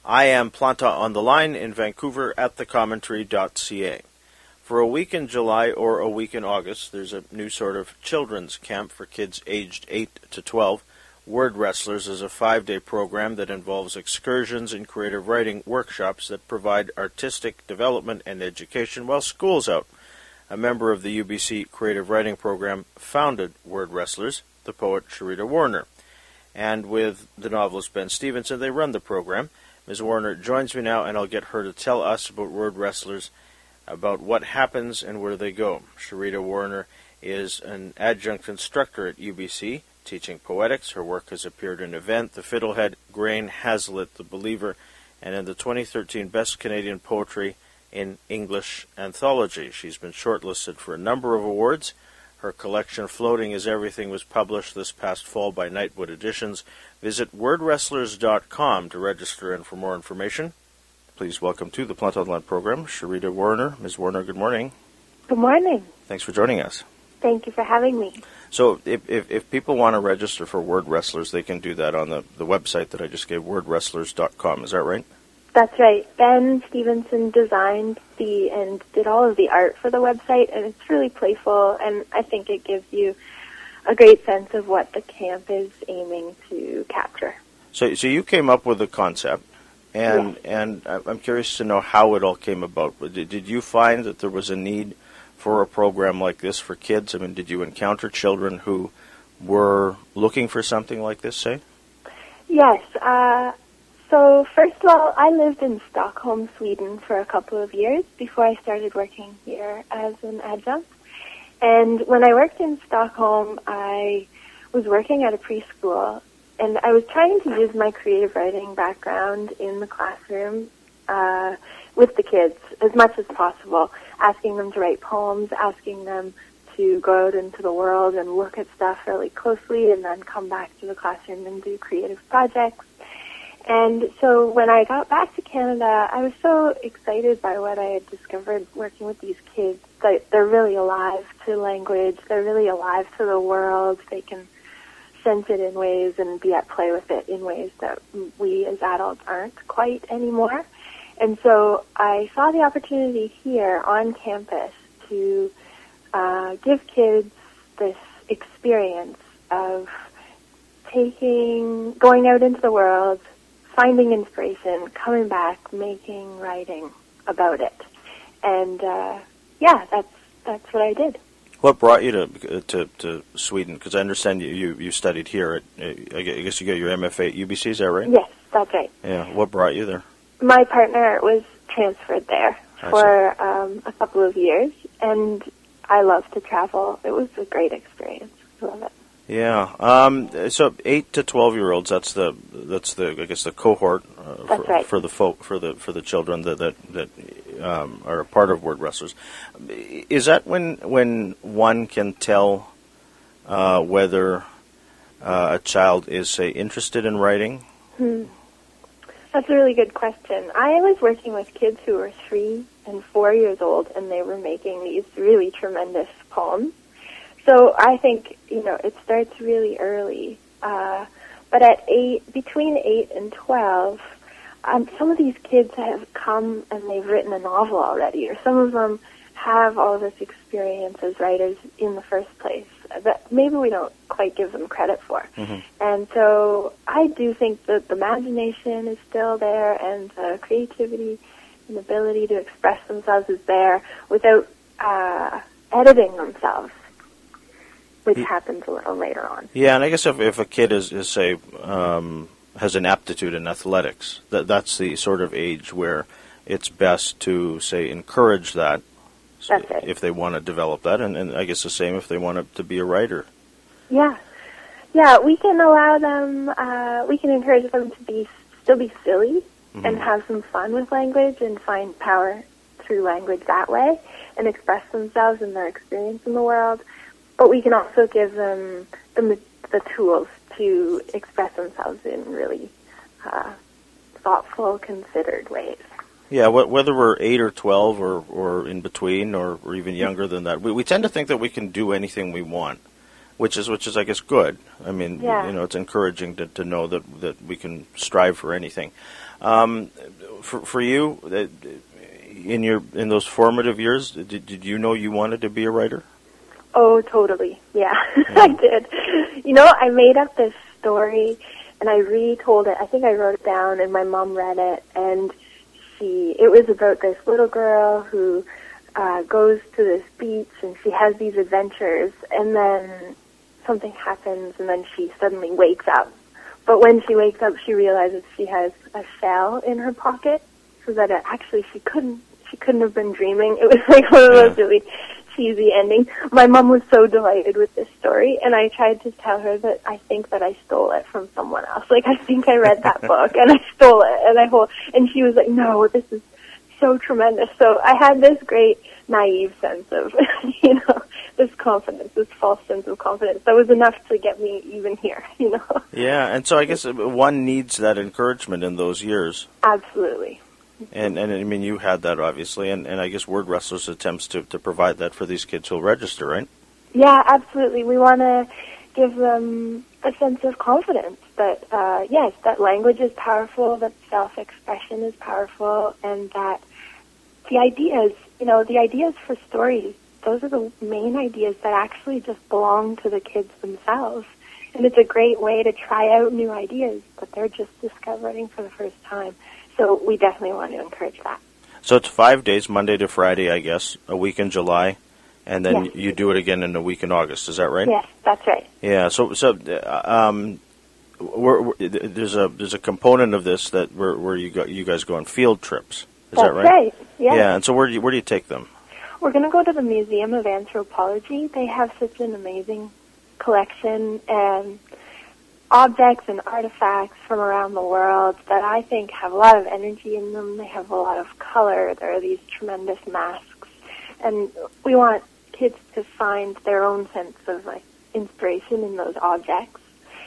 I am Planta on the line in Vancouver at thecommentary.ca. For a week in July or a week in August, there's a new sort of children's camp for kids aged 8 to 12. Word Wrestlers is a 5-day program that involves excursions and creative writing workshops that provide artistic development and education while school's out. A member of the UBC Creative Writing Program founded Word Wrestlers, the poet Sharita Warner. And with the novelist Ben Stevenson, they run the program. Ms. Warner joins me now, and I'll get her to tell us about Word Wrestlers, about what happens and where they go. Sharita Warner is an adjunct instructor at UBC, teaching poetics. Her work has appeared in Event, The Fiddlehead, Grain, Hazlitt, The Believer, and in the 2013 Best Canadian Poetry in English Anthology. She's been shortlisted for a number of awards. Her collection, Floating is Everything, was published this past fall by Nightwood Editions. Visit wordwrestlers.com to register and for more information. Please welcome to the Planta on the Line program, Sharita Warner. Ms. Warner, good morning. Good morning. Thanks for joining us. Thank you for having me. So if people want to register for Word Wrestlers, they can do that on the website that I just gave, wordwrestlers.com. Is that right? That's right. Ben Stevenson designed and did all of the art for the website, and it's really playful, and I think it gives you a great sense of what the camp is aiming to capture. So you came up with the concept, and yes. And I'm curious to know how it all came about. Did you find that there was a need for a program like this for kids? I mean, did you encounter children who were looking for something like this, say? Yes. So first of all, I lived in Stockholm, Sweden for a couple of years before I started working here as an adjunct. And when I worked in Stockholm, I was working at a preschool, and I was trying to use my creative writing background in the classroom with the kids as much as possible, asking them to write poems, asking them to go out into the world and look at stuff really closely and then come back to the classroom and do creative projects. And so when I got back to Canada, I was so excited by what I had discovered working with these kids. They're really alive to language. They're really alive to the world. They can sense it in ways and be at play with it in ways that we as adults aren't quite anymore. And so I saw the opportunity here on campus to give kids this experience of going out into the world, finding inspiration, coming back, making writing about it. And that's what I did. What brought you to Sweden? Because I understand you studied here. I guess you got your MFA at UBC, is that right? Yes, that's right. Yeah. What brought you there? My partner was transferred there for a couple of years, and I love to travel. It was a great experience. I love it. Yeah. So 8 to 12-year-olds. That's the I guess the cohort for the children that are a part of Word Wrestlers. Is that when one can tell whether a child is, say, interested in writing? That's a really good question. I was working with kids who were 3 and 4 years old, and they were making these really tremendous poems. So I think, it starts really early. But between 8 and 12, some of these kids have come and they've written a novel already, or some of them have all this experience as writers in the first place that maybe we don't quite give them credit for. Mm-hmm. And so I do think that the imagination is still there, and the creativity and ability to express themselves is there without editing themselves, which happens a little later on. Yeah, and I guess if a kid is say, has an aptitude in athletics, that's the sort of age where it's best to, say, encourage that. That's it. If they want to develop that, and I guess the same if they want to be a writer. Yeah, we can allow them, we can encourage them to still be silly and have some fun with language and find power through language that way and express themselves and their experience in the world. But we can also give them the tools to express themselves in really thoughtful, considered ways. Yeah, whether we're 8 or 12 or in between or even younger than that, we tend to think that we can do anything we want. which is I guess good. I mean, Yeah. it's encouraging to know that we can strive for anything. For you, in those formative years, did you know you wanted to be a writer? Oh, totally. Yeah, I did. I made up this story and I retold it. I think I wrote it down and my mom read it, and it was about this little girl who goes to this beach and she has these adventures, and then something happens and then she suddenly wakes up. But when she wakes up, she realizes she has a shell in her pocket, so that she couldn't have been dreaming. It was like one of those really cheesy endings. My mom was so delighted with this story, and I tried to tell her that I think that I stole it from someone else. Like, I think I read that book and I stole it, and she was like, no, this is so tremendous. So I had this great naive sense of, this confidence, this false sense of confidence. That was enough to get me even here, Yeah, and so I guess one needs that encouragement in those years. Absolutely. And I mean, you had that, obviously, and I guess Word Wrestlers attempts to provide that for these kids who'll register, right? Yeah, absolutely. We want to give them a sense of confidence that, yes, that language is powerful, that self-expression is powerful, and that the ideas for stories, those are the main ideas that actually just belong to the kids themselves. And it's a great way to try out new ideas that they're just discovering for the first time. So we definitely want to encourage that. So it's 5 days, Monday to Friday, I guess, a week in July, and then Yes. you do it again in a week in August. Is that right? Yes, that's right. Yeah. So there's a component of this that where you guys go on field trips. Is that right? That's right. Yes. Yeah. And so where do you take them? We're going to go to the Museum of Anthropology. They have such an amazing collection and objects and artifacts from around the world that I think have a lot of energy in them. They have a lot of color. There are these tremendous masks. And we want kids to find their own sense of inspiration in those objects.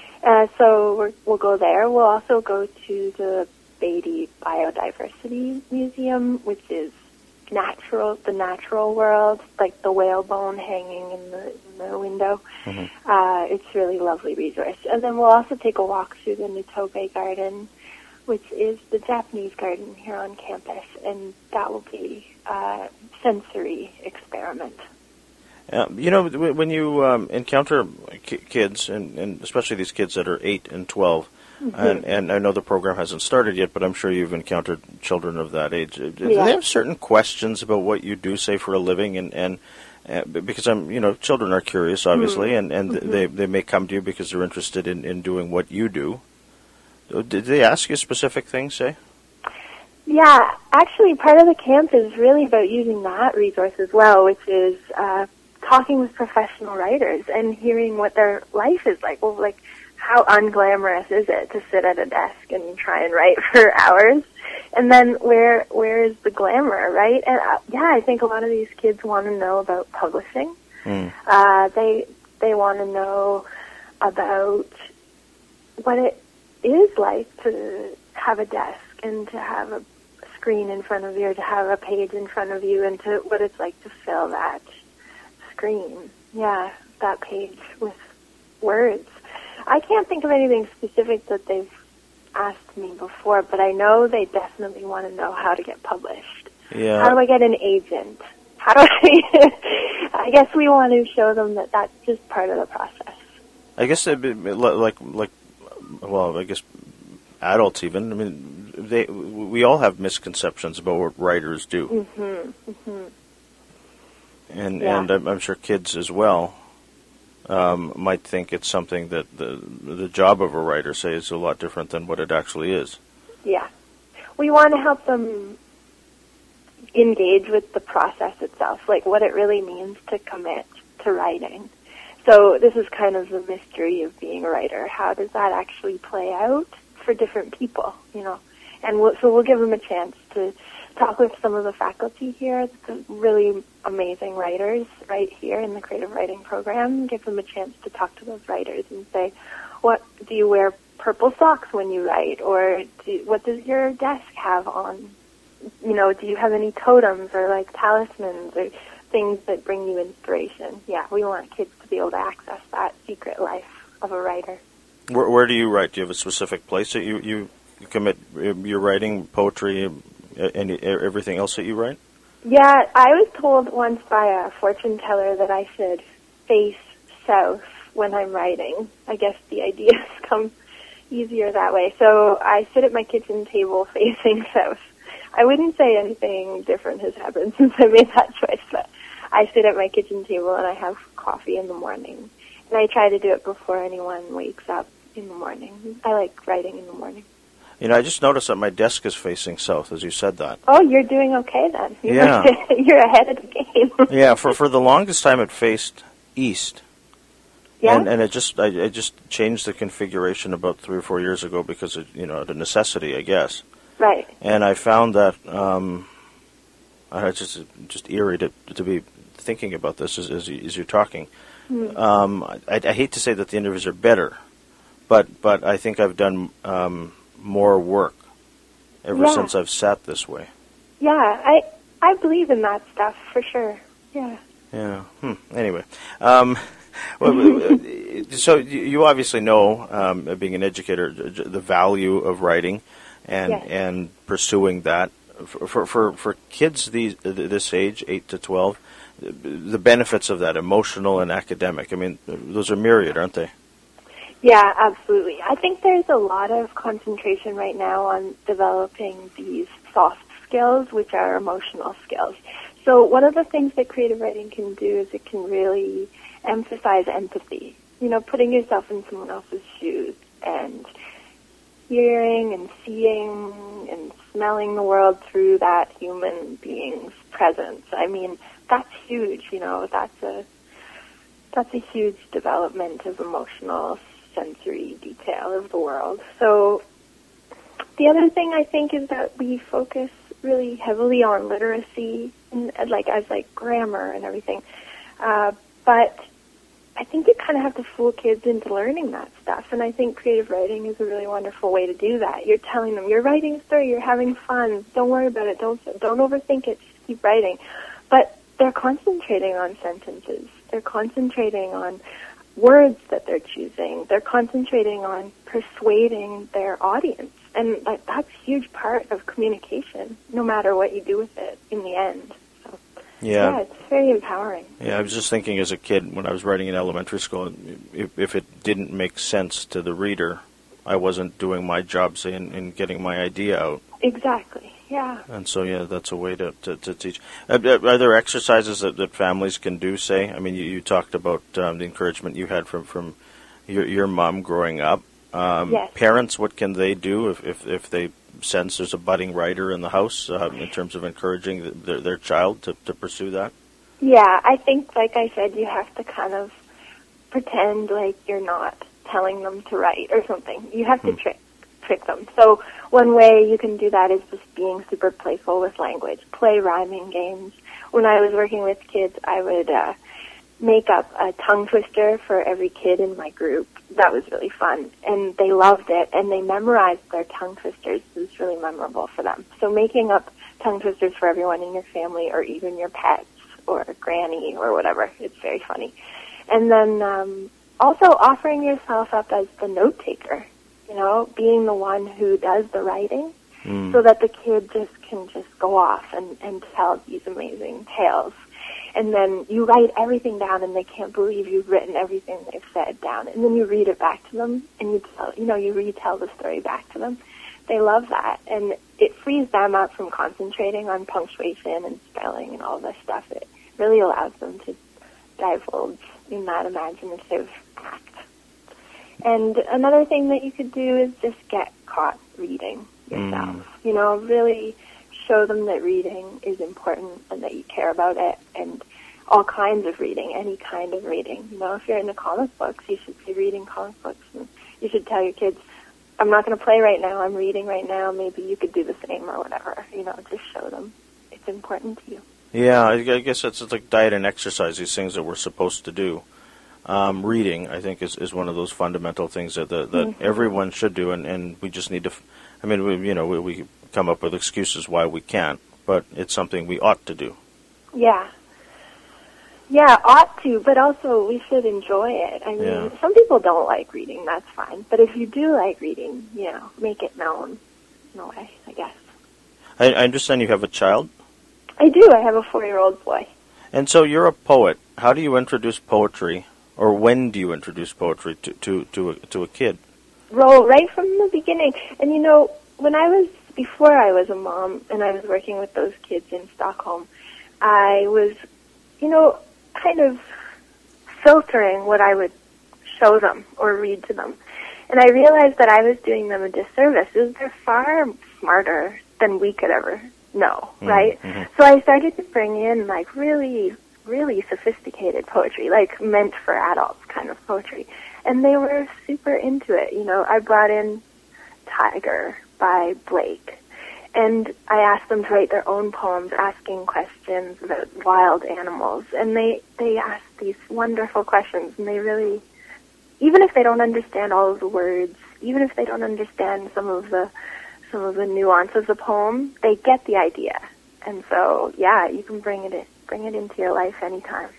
So we'll go there. We'll also go to the Beatty Biodiversity Museum, which is the natural world, like the whalebone hanging in the window. Mm-hmm. It's a really lovely resource. And then we'll also take a walk through the Nitobe Garden, which is the Japanese garden here on campus, and that will be a sensory experiment. When you encounter kids, and especially these kids that are 8 and 12, mm-hmm. and I know the program hasn't started yet, but I'm sure you've encountered children of that age. Do they have certain questions about what you do, say, for a living? And because children are curious, obviously, mm-hmm. and mm-hmm. they may come to you because they're interested in doing what you do. Did they ask you specific things, say? Yeah, actually, part of the camp is really about using that resource as well, which is talking with professional writers and hearing what their life is like. Well, like, how unglamorous is it to sit at a desk and try and write for hours? And then where is the glamour, right? And I think a lot of these kids want to know about publishing. Mm. They want to know about what it is like to have a desk and to have a screen in front of you, or to have a page in front of you, and to what it's like to fill that screen, that page with words. I can't think of anything specific that they've asked me before, but I know they definitely want to know how to get published. Yeah. How do I get an agent? How do I guess we want to show them that that's just part of the process. I guess it'd be I guess adults even. I mean, we all have misconceptions about what writers do. Mm-hmm. Mm-hmm. And I'm sure kids as well might think it's something that the job of a writer, say, is a lot different than what it actually is. Yeah. We want to help them engage with the process itself, like what it really means to commit to writing. So this is kind of the mystery of being a writer. How does that actually play out for different people, And we'll give them a chance to talk with some of the faculty here, the really amazing writers right here in the creative writing program. Give them a chance to talk to those writers and say, what do you wear purple socks when you write? Or what does your desk have on? Do you have any totems or like talismans? Or things that bring you inspiration. Yeah, we want kids to be able to access that secret life of a writer. Where do you write? Do you have a specific place that you commit your writing, poetry, and everything else that you write? Yeah, I was told once by a fortune teller that I should face south when I'm writing. I guess the ideas come easier that way. So I sit at my kitchen table facing south. I wouldn't say anything different has happened since I made that choice, but I sit at my kitchen table and I have coffee in the morning. And I try to do it before anyone wakes up in the morning. I like writing in the morning. I just noticed that my desk is facing south as you said that. Oh, you're doing okay then. Yeah. You're ahead of the game. Yeah, for the longest time it faced east. Yeah. And it just I just changed the configuration about 3 or 4 years ago because of, the necessity, I guess. Right. And I found that it's just eerie to be thinking about this as you're talking. I hate to say that the interviews are better, but I think I've done more work ever since I've sat this way. Yeah, I believe in that stuff for sure. Yeah. Yeah. Anyway, so you obviously know, being an educator, the value of writing and pursuing that for kids this age, 8 to 12. The benefits of that, emotional and academic. I mean, those are myriad, aren't they? Yeah, absolutely. I think there's a lot of concentration right now on developing these soft skills, which are emotional skills. So one of the things that creative writing can do is it can really emphasize empathy. Putting yourself in someone else's shoes and hearing and seeing and smelling the world through that human being's presence. I mean, that's huge. That's a huge development of emotional sensory detail of the world. So the other thing I think is that we focus really heavily on literacy and as grammar and everything. But I think you kind of have to fool kids into learning that stuff. And I think creative writing is a really wonderful way to do that. You're telling them, you're writing a story, you're having fun, don't worry about it, don't overthink it, just keep writing. But they're concentrating on sentences. They're concentrating on words that they're choosing. They're concentrating on persuading their audience. And that's a huge part of communication, no matter what you do with it in the end. So, yeah, it's very empowering. Yeah, I was just thinking as a kid when I was writing in elementary school, if it didn't make sense to the reader, I wasn't doing my job, say, in getting my idea out. Exactly. Yeah. And so, that's a way to teach. Are there exercises that families can do, say? I mean, you talked about the encouragement you had from your mom growing up. Yes. Parents, what can they do if they sense there's a budding writer in the house in terms of encouraging their child to pursue that? Yeah, I think, like I said, you have to kind of pretend like you're not telling them to write or something. You have to trick them. So one way you can do that is just being super playful with language. Play rhyming games. When I was working with kids, I would make up a tongue twister for every kid in my group. That was really fun. And they loved it, and they memorized their tongue twisters. It was really memorable for them. So making up tongue twisters for everyone in your family or even your pets or granny or whatever, it's very funny. And then also offering yourself up as the note taker. Being the one who does the writing so that the kid can go off and tell these amazing tales. And then you write everything down and they can't believe you've written everything they've said down. And then you read it back to them and you retell the story back to them. They love that. And it frees them up from concentrating on punctuation and spelling and all this stuff. It really allows them to divulge in that imaginative act. And another thing that you could do is just get caught reading yourself. Really show them that reading is important and that you care about it, and all kinds of reading, any kind of reading. If you're into comic books, you should be reading comic books. And you should tell your kids, I'm not going to play right now, I'm reading right now, maybe you could do the same or whatever. Just show them it's important to you. Yeah, I guess it's like diet and exercise, these things that we're supposed to do. Reading, I think, is one of those fundamental things that everyone should do, and we just need to. We come up with excuses why we can't, but it's something we ought to do. Yeah, Yeah, ought to, but also we should enjoy it. I mean, Yeah. some people don't like reading, that's fine. But if you do like reading, make it known in a way, I guess. I understand you have a child, I do. I have a 4-year-old boy. and so you're a poet. How do you introduce poetry, or when do you introduce poetry to a kid? Well, right from the beginning. And before I was a mom and I was working with those kids in Stockholm, I was, kind of filtering what I would show them or read to them. And I realized that I was doing them a disservice. They're far smarter than we could ever know, right? Mm-hmm. So I started to bring in like really, really sophisticated poetry, like meant for adults kind of poetry. And they were super into it. I brought in Tiger by Blake. And I asked them to write their own poems asking questions about wild animals. And they asked these wonderful questions. And they really, even if they don't understand all of the words, even if they don't understand some of the nuance of the poem, they get the idea. And so, yeah, you can bring it into your life anytime.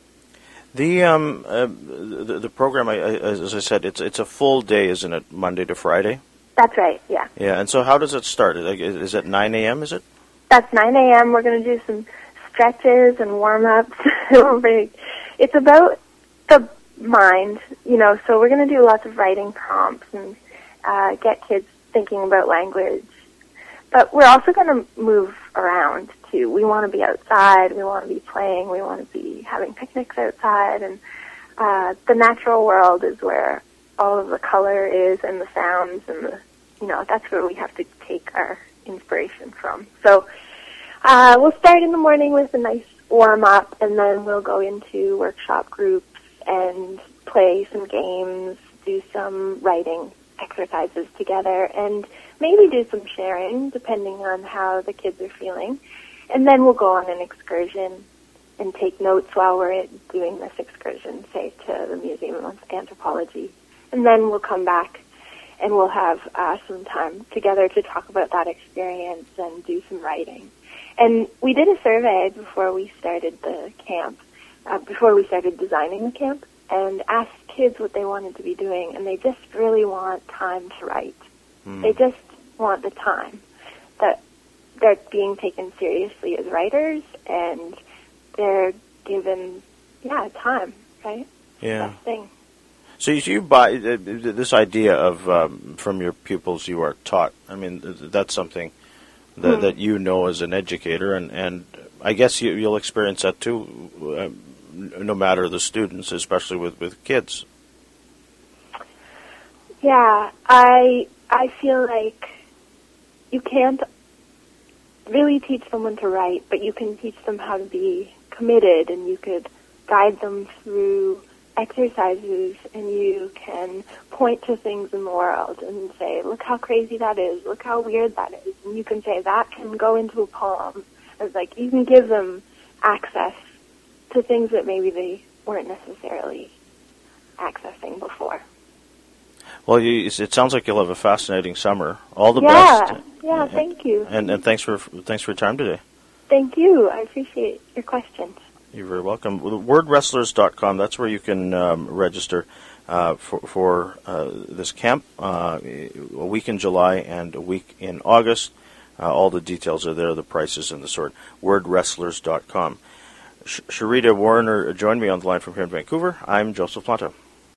The program, as I said, it's a full day, isn't it? Monday to Friday. That's right, yeah. Yeah, and so how does it start? Is it 9 a.m., is it? That's 9 a.m. We're going to do some stretches and warm-ups. It's about the mind, so we're going to do lots of writing prompts and get kids thinking about language. But we're also going to move around, too. We want to be outside. We want to be playing. We want to be having picnics outside. And the natural world is where all of the color is and the sounds and that's where we have to take our inspiration from. So we'll start in the morning with a nice warm-up, and then we'll go into workshop groups and play some games, do some writing exercises together, and maybe do some sharing, depending on how the kids are feeling. And then we'll go on an excursion and take notes while we're doing this excursion, say, to the Museum of Anthropology. And then we'll come back and we'll have some time together to talk about that experience and do some writing. And we did a survey before we started the camp, before we started designing the camp, and asked kids what they wanted to be doing, and they just really want time to write. They just want the time that they're being taken seriously as writers, and they're given, time, right? Yeah. Best thing. So you buy this idea of from your pupils you are taught. I mean, that's something that you know as an educator, and I guess you'll experience that too, no matter the students, especially with kids. Yeah, I feel like you can't really teach someone to write, but you can teach them how to be committed, and you could guide them through exercises, and you can point to things in the world and say, look how crazy that is, look how weird that is, and you can say that can go into a poem. It's like you can give them access to things that maybe they weren't necessarily accessing before. Well, it sounds like you'll have a fascinating summer. All the best. Yeah, thank you. And thanks for your time today. Thank you. I appreciate your questions. You're very welcome. Wordwrestlers.com, that's where you can register for this camp, a week in July and a week in August. All the details are there, the prices and the sort. Wordwrestlers.com. Sharita Warner joined me on the line from here in Vancouver. I'm Joseph Planta.